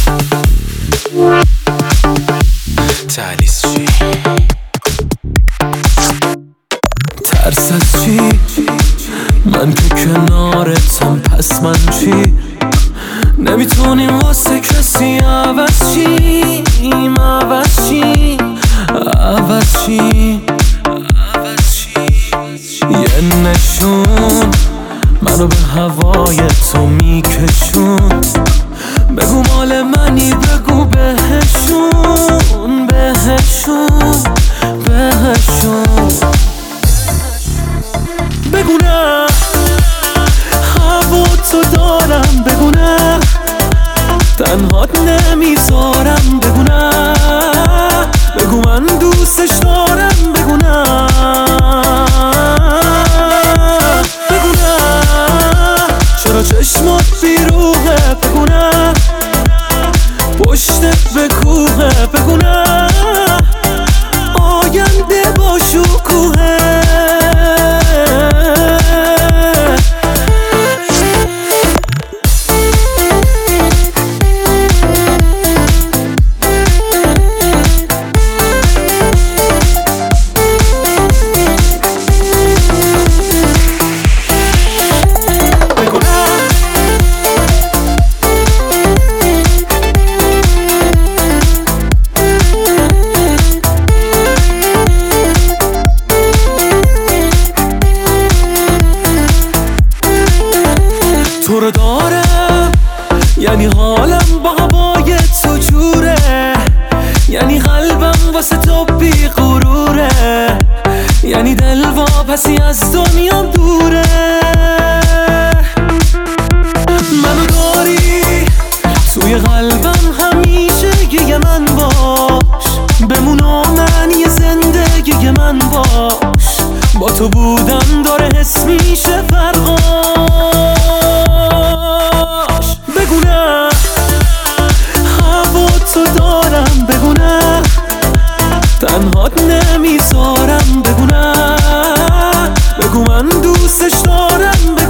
تهلیس چی؟ ترس از چی؟ من که کنارتم، پس من چی؟ نمیتونیم واسه کسی عوض چیم، عوض چیم، عوض چیم. یه نشون منو به هوای تو میکشون، بگو مال منی، بگو بهشون، بهشون، بهشون. بگو نه هوا تو دارم، بگو نه تنهات نمیذارم، بگو نه بگو من دوستش دارم، بگو نه بگو نه چرا چشمات بیروحه، بگو نه پشتت به کوهه، بگو نه آینده با شکوهه. تو رو دارم یعنی حالم با هوای تو جوره، یعنی قلبم واسه تو بی غروره، یعنی دل واپسی از دنیام دوره. منو داری توی قلبم همیشه، یه من باش بمون و معنی زندگی من باش، با تو بودن داره حس میشه فرقاش. بگو نه هوا تو دارم، بگو نه تنهات نمیذارم، بگو نه بگو من دوستش دارم،